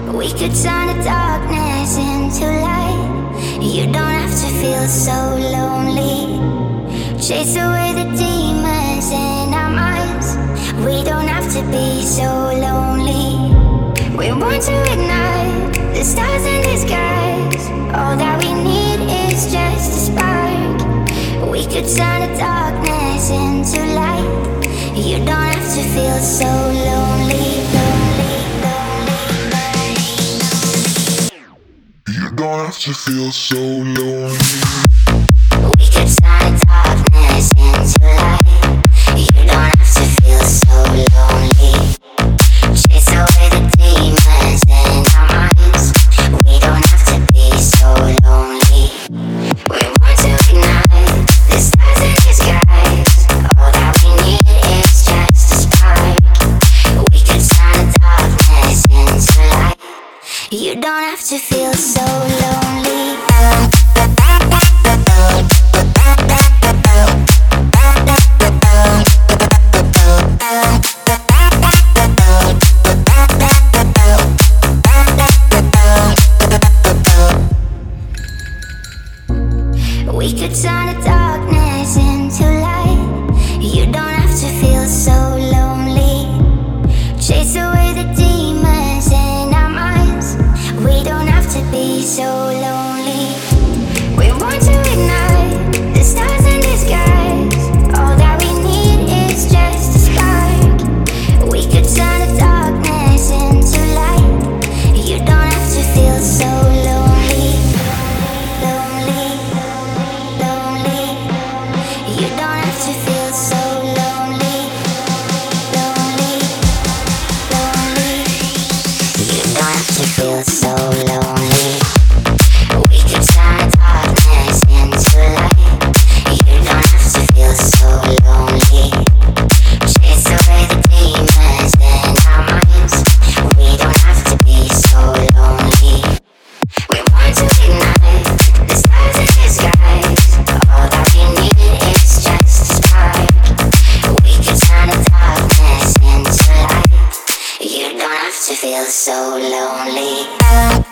We could turn the darkness into light. You don't have to feel so lonely. Chase away the demons in our minds. We don't have to be so lonely. We want to ignite the stars in the skies. All that we need is just a spark. We could turn the darkness into light. You don't have to feel so lonely, lonely, lonely. You don't have to feel so lonely. We could turn the darkness into light. You don't have to feel so lonely. Chase away the demons in our minds. We don't have to be so lonely. We want to ignite the stars in the skies. All that we need is just a spark. We could turn the darkness into light. You don't have to feel so lonely. We could turn the darkness into light. You don't have to feel so lonely. Chase away the demons in our minds. We don't have to be so lonely. We want to ignite the stars in the skies. All that we need is just a spark. We could turn the darkness into light. You don't have to feel so lonely, lonely, lonely. You don't have to feel so lonely, lonely, lonely. You don't have to feel so lonely. We could turn the darkness into light. You don't have to feel so lonely. Chase away the demons in our minds. We don't have to be so lonely. We want to ignite the stars in the skies. All that we need is just a spark. We could turn the darkness into light. You don't have to feel so lonely.